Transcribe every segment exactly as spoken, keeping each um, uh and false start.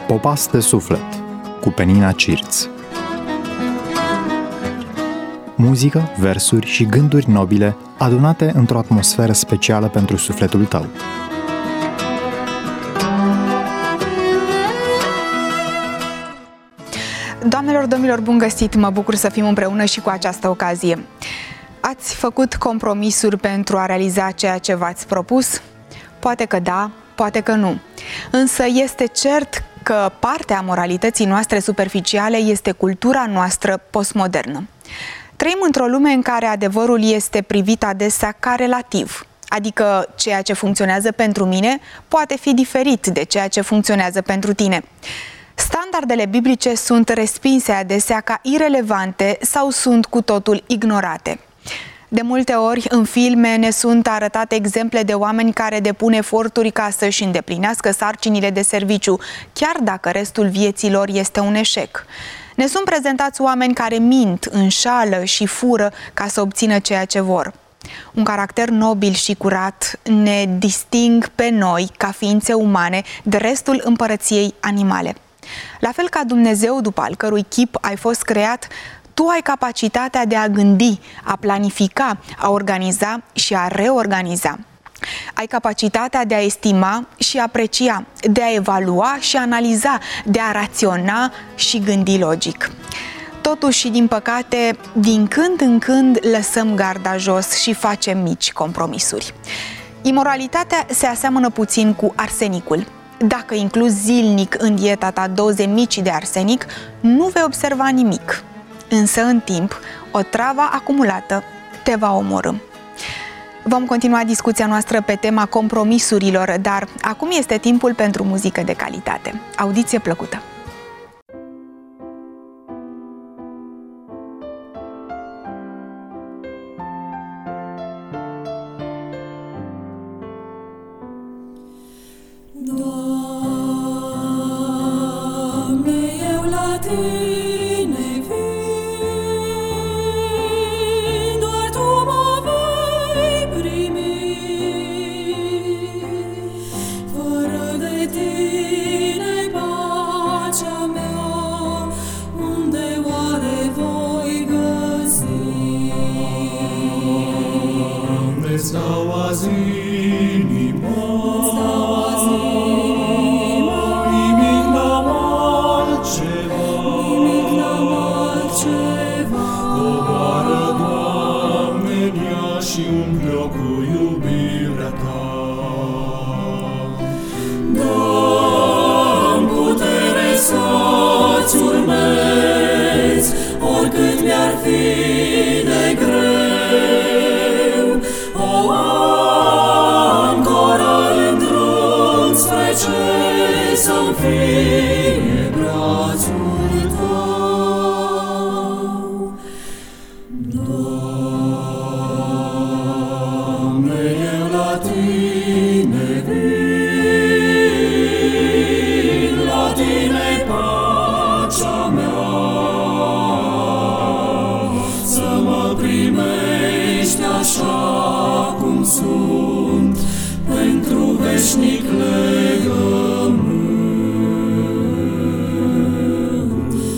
Popas de suflet cu Penina Cirț. Muzică, versuri și gânduri nobile adunate într-o atmosferă specială pentru sufletul tău. Doamnelor, domnilor, bun găsit! Mă bucur să fim împreună și cu această ocazie. Ați făcut compromisuri pentru a realiza ceea ce v-ați propus? Poate că da, poate că nu. Însă este cert că partea moralității noastre superficiale este cultura noastră postmodernă. Trăim într-o lume în care adevărul este privit adesea ca relativ, adică ceea ce funcționează pentru mine poate fi diferit de ceea ce funcționează pentru tine. Standardele biblice sunt respinse adesea ca irelevante sau sunt cu totul ignorate. De multe ori, în filme, ne sunt arătate exemple de oameni care depun eforturi ca să-și îndeplinească sarcinile de serviciu, chiar dacă restul vieții lor este un eșec. Ne sunt prezentați oameni care mint, înșală și fură ca să obțină ceea ce vor. Un caracter nobil și curat ne disting pe noi, ca ființe umane, de restul împărăției animale. La fel ca Dumnezeu, după al cărui chip ai fost creat, tu ai capacitatea de a gândi, a planifica, a organiza și a reorganiza. Ai capacitatea de a estima și aprecia, de a evalua și analiza, de a raționa și gândi logic. Totuși, din păcate, din când în când lăsăm garda jos și facem mici compromisuri. Imoralitatea se aseamănă puțin cu arsenicul. Dacă incluzi zilnic în dieta ta doze mici de arsenic, nu vei observa nimic. Însă, în timp, o travă acumulată te va omorî. Vom continua discuția noastră pe tema compromisurilor, dar acum este timpul pentru muzică de calitate. Audiție plăcută! Veșnic legământ.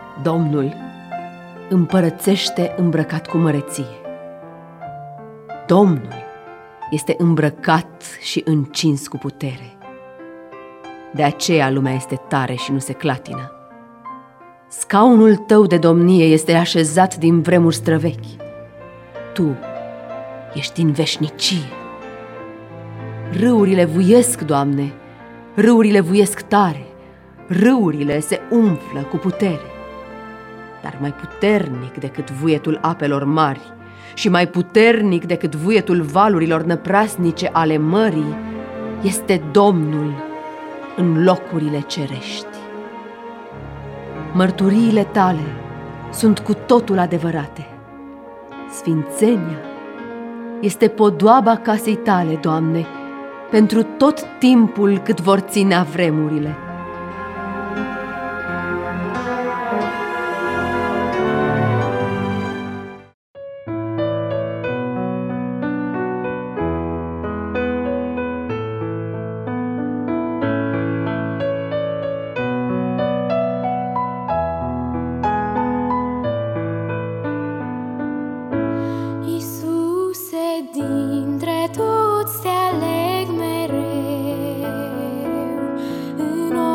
Domnul împărățește îmbrăcat cu măreție. Domnul este îmbrăcat și încins cu putere. De aceea lumea este tare și nu se clatină. Scaunul tău de domnie este așezat din vremuri străvechi. Tu ești în veșnicie. Râurile vuiesc, Doamne, râurile vuiesc tare, râurile se umflă cu putere. Dar mai puternic decât vuietul apelor mari și mai puternic decât vuietul valurilor năprasnice ale mării este Domnul în locurile cerești. Mărturiile tale sunt cu totul adevărate. Sfințenia este podoaba casei tale, Doamne, pentru tot timpul cât vor ținea vremurile. Dintre toți te aleg mereu, în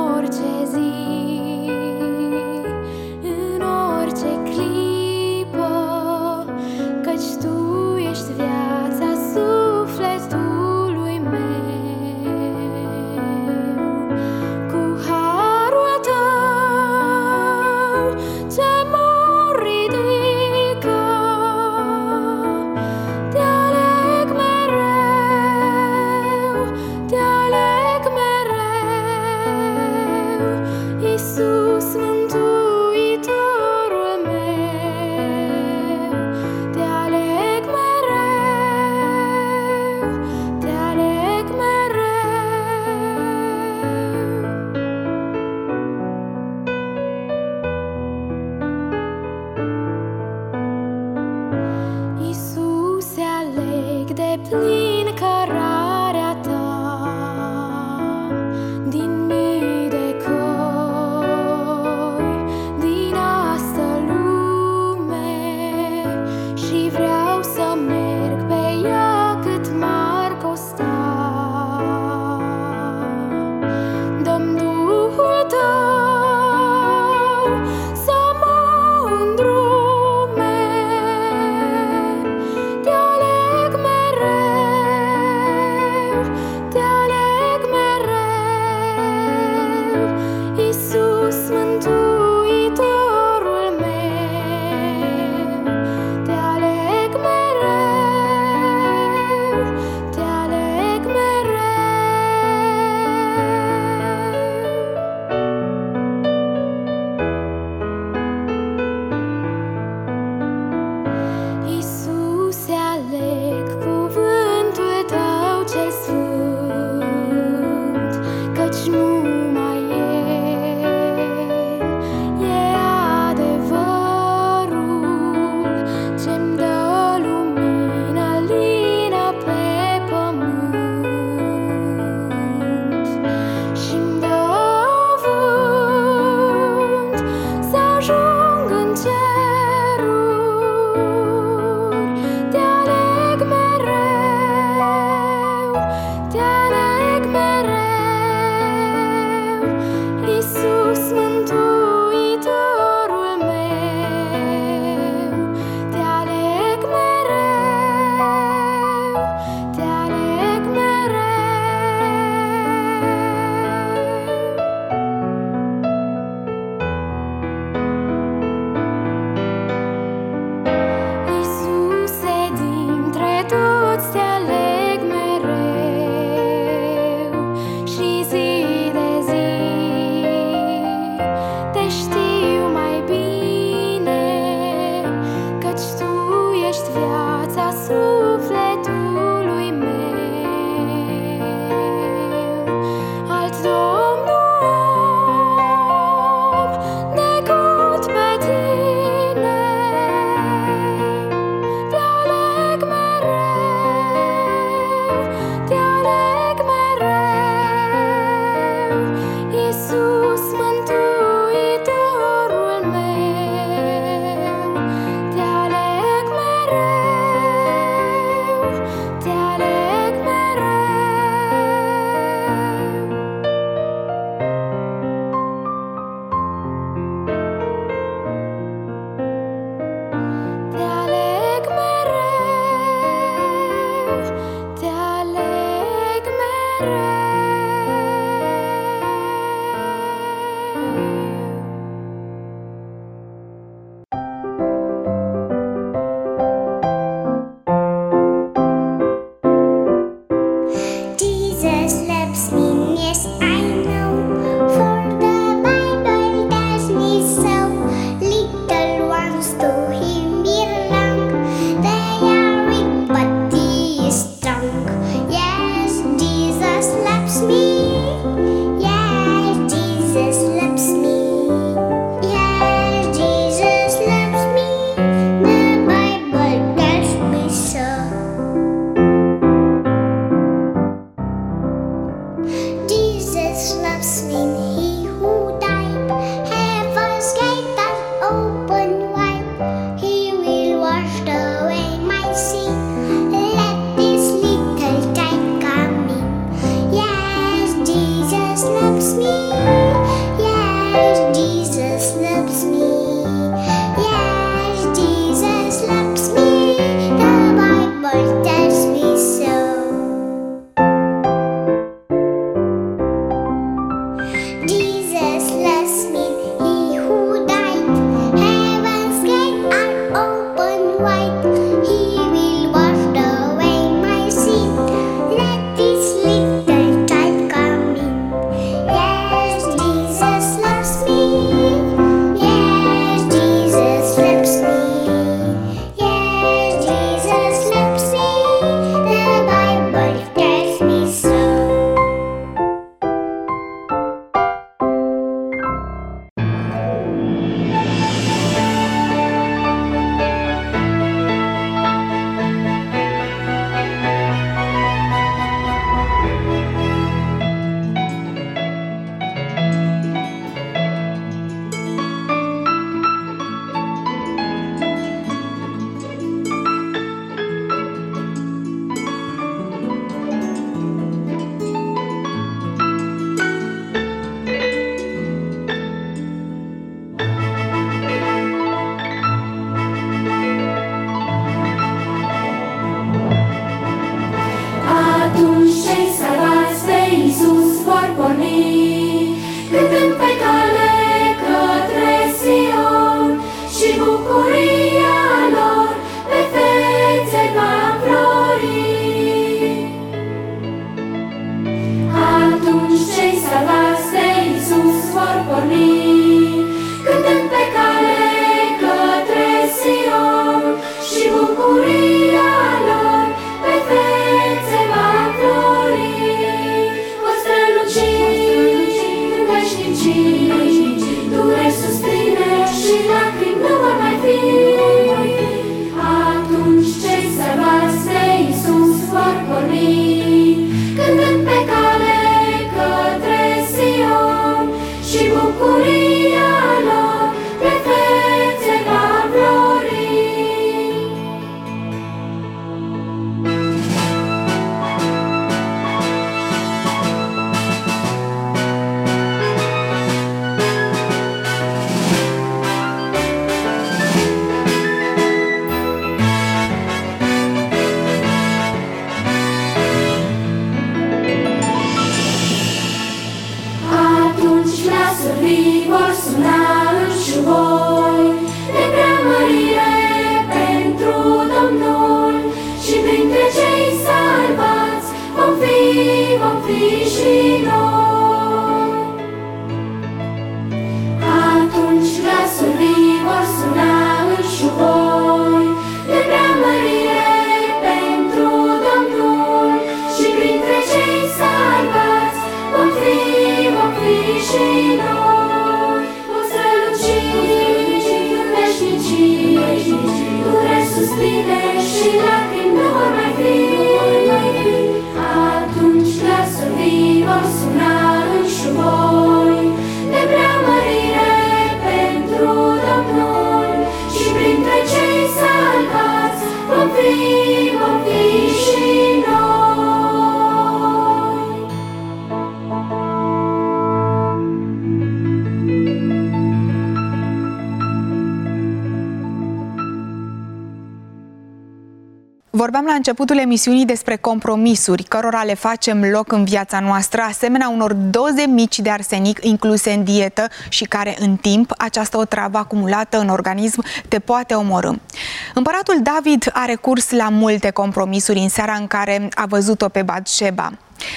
Vorbeam la începutul emisiunii despre compromisuri, cărora le facem loc în viața noastră, asemenea unor doze mici de arsenic incluse în dietă și care, în timp, această otravă acumulată în organism te poate omorî. Împăratul David a recurs la multe compromisuri în seara în care a văzut-o pe Batșeba.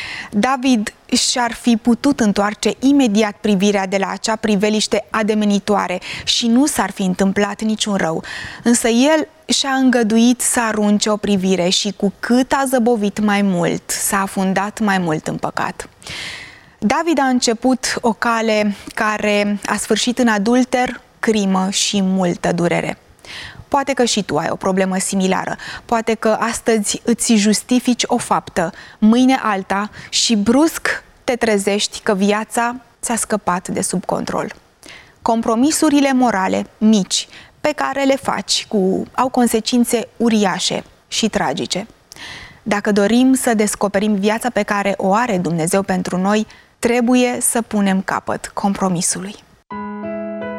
David și-ar fi putut întoarce imediat privirea de la acea priveliște ademenitoare și nu s-ar fi întâmplat niciun rău. Însă el și-a îngăduit să arunce o privire și cu cât a zăbovit mai mult, s-a afundat mai mult în păcat. David a început o cale care a sfârșit în adulter, crimă și multă durere. Poate că și tu ai o problemă similară, poate că astăzi îți justifici o faptă, mâine alta și brusc te trezești că viața ți-a scăpat de sub control. Compromisurile morale mici pe care le faci cu, au consecințe uriașe și tragice. Dacă dorim să descoperim viața pe care o are Dumnezeu pentru noi, trebuie să punem capăt compromisului.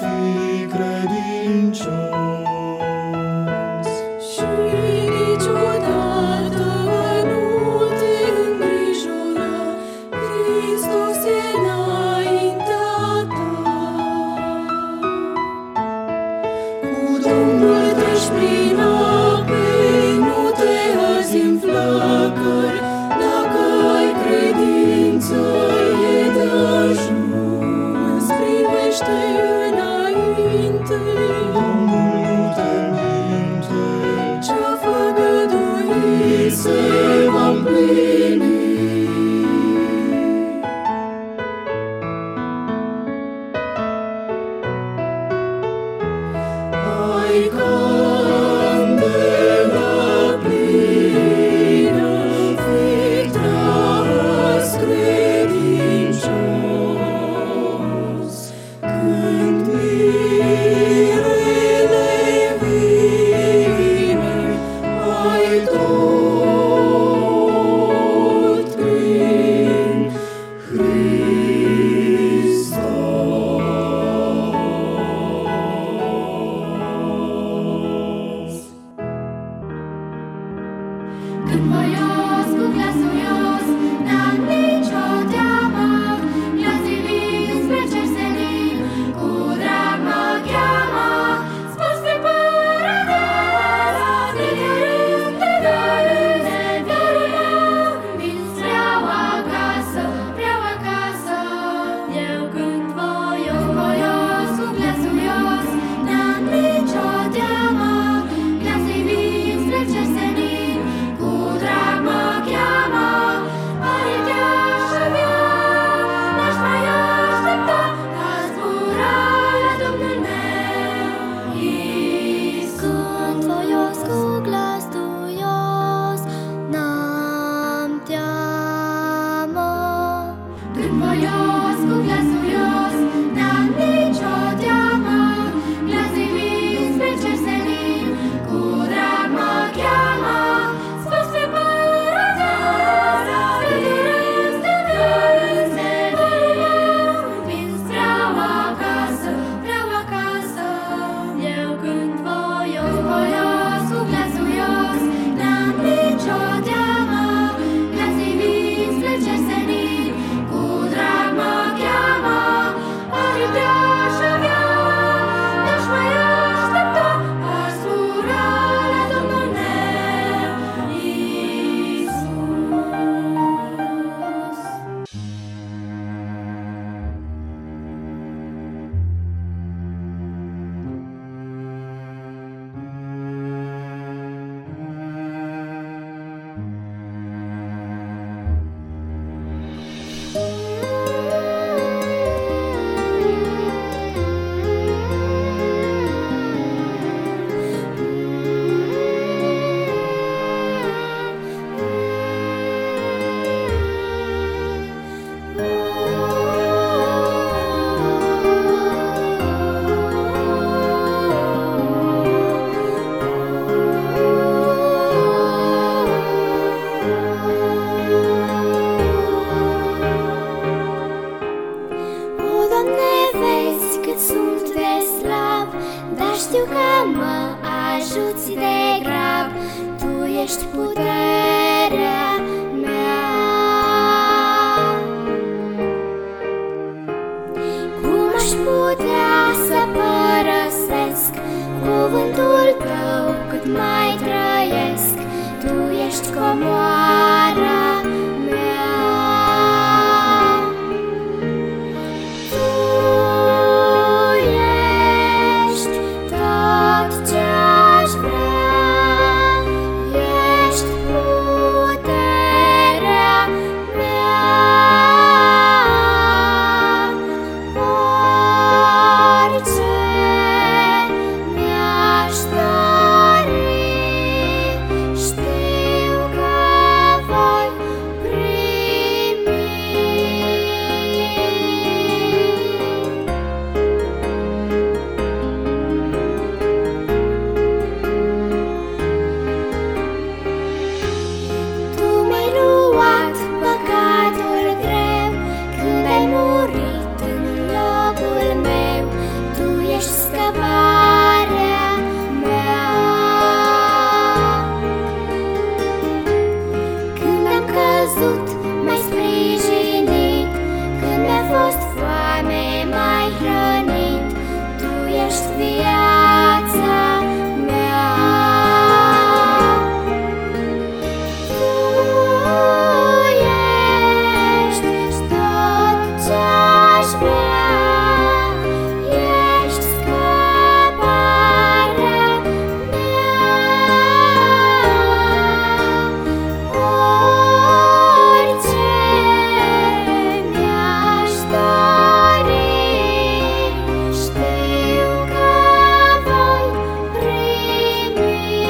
fi credincios. Și niciodată nu te îngrijora, Hristos e înaintea ta. Cu Domnul treci prin ape, nu te azi în flăcări, dacă ai credință e de ajuns, privește înainte. Domnul nu te minte, ce-a făgăduit se va împlini. Ai candela plină, fii tras credincios. Când mirele vine, ai tot prin Hristos. Când voios cu glasul ios, n-am nicio teamă, la zilii spre cer senin, cu drag mă cheamă, spus pe paradis, de rând, de rând, de rând, vin vreau acasă, vreau acasă. Eu când voios, voios cu glasul ios, n-am nicio teamă, la zilii spre cer senin, cu drag mă cheamă, are te-aș avea, n-aș mai aștepta, a zbura la Domnul meu, Iisus. Când voios cu glas duios, n-am teamă. Când voios cu glas duios, n-am nicio teamă, la zilii spre cer senin, cu drag mă cheamă, spus pe paradis, de râs, de râs, de râs, vin vreau acasă, vreau acasă. Eu când voios, voios cu glasul ios, n-am nicio teamă, la zilii spre cer senin, cu drag mă cheamă, aripi te-aș avea, n-aș mai aștepta, aș zbura la Domnul meu, Iisus. O, Doamne, vezi cât sunt de slab, dar știu că mă ajuți de grab. Tu ești puterea mea. Cum aș putea să părăsesc cuvântul Tău cât mai trăiesc? Tu ești comoara mea. Tu ești tot ce-aș vrea, ești puterea ești viața mea. Tu ești tot ce-aș vrea, ești scăparea mea. Orice mi-aș dori, știu că voi primi.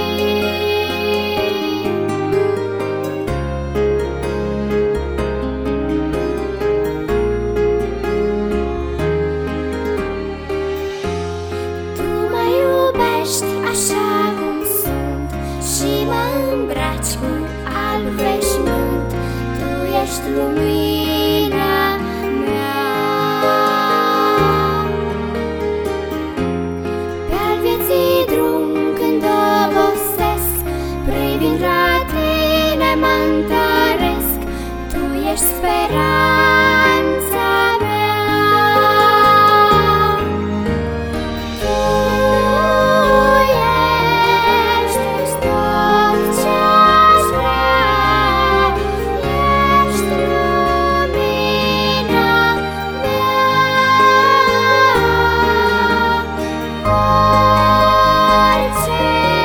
Tu mă iubești așa cum sunt și mă îmbraci cu alb veșmânt. Tu ești lumina mea. Pe-al vieții drum când obosesc, privind la tine mă întăresc. Tu ești speranța mea. Tu ești tot ce-aș vrea, ești lumina mea. Orice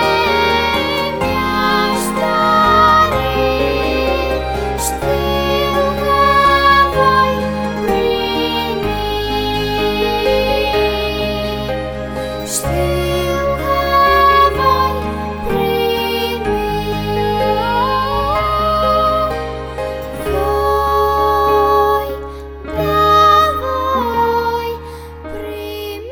mi-aș dori, știu că voi primi. Știu că voi primi. Voi, da, voi primi.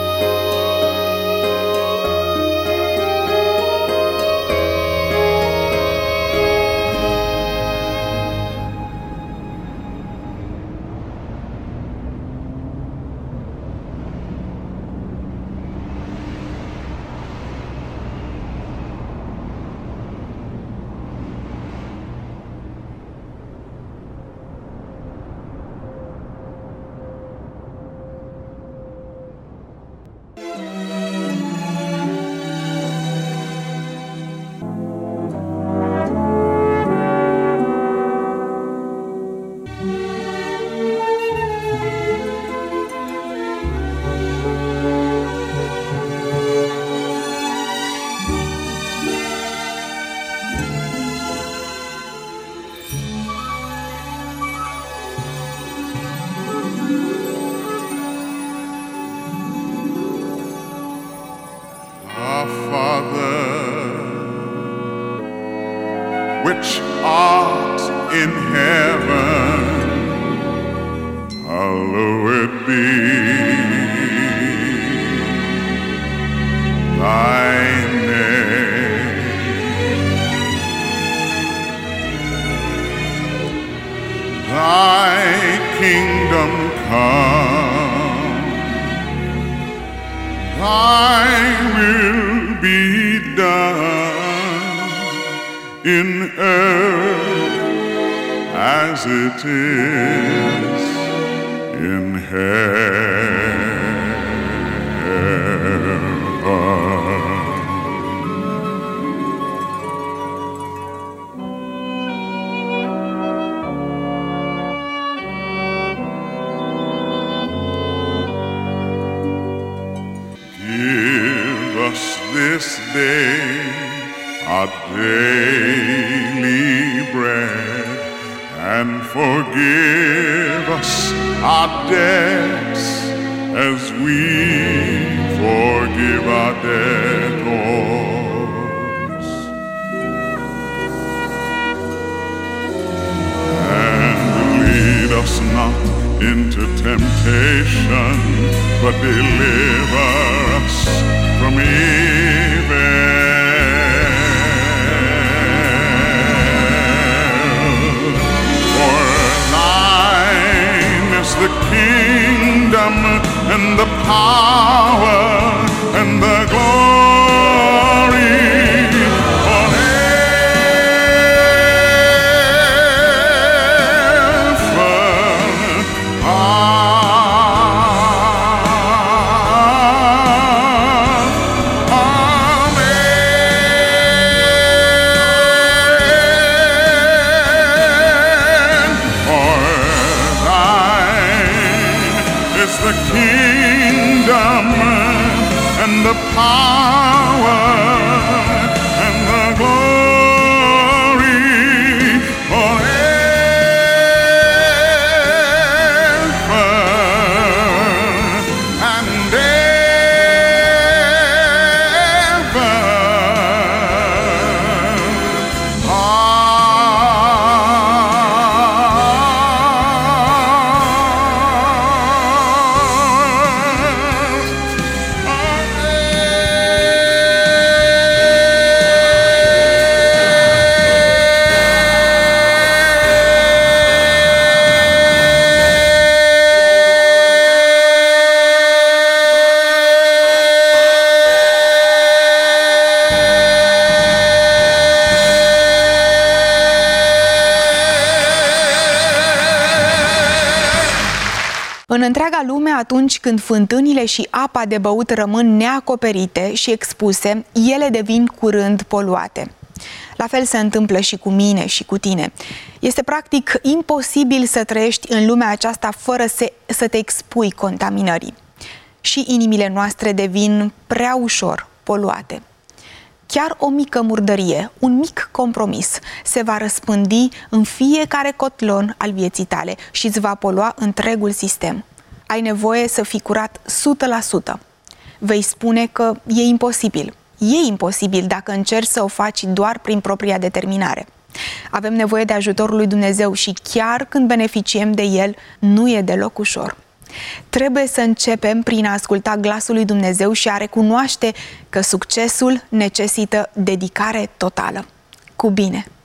Our Father, which art in heaven, hallowed be thy name. Thy kingdom come, thy will be done in earth as it is in heaven. Give us this day our daily bread, and forgive us our debts as we forgive our debtors. And lead us not into temptation, but deliver us from evil. For thine is the kingdom and the power and the glory forever. and the power and the glory forever and ever. În întreaga lume, atunci când fântânile și apa de băut rămân neacoperite și expuse, ele devin curând poluate. La fel se întâmplă și cu mine și cu tine. Este practic imposibil să trăiești în lumea aceasta fără să, să te expui contaminării. Și inimile noastre devin prea ușor poluate. Chiar o mică murdărie, un mic compromis se va răspândi în fiecare cotlon al vieții tale și îți va polua întregul sistem. Ai nevoie să fii curat o sută la sută. Vei spune că e imposibil. E imposibil dacă încerci să o faci doar prin propria determinare. Avem nevoie de ajutorul lui Dumnezeu și chiar când beneficiem de el, nu e deloc ușor. Trebuie să începem prin a asculta glasul lui Dumnezeu și a recunoaște că succesul necesită dedicare totală. Cu bine!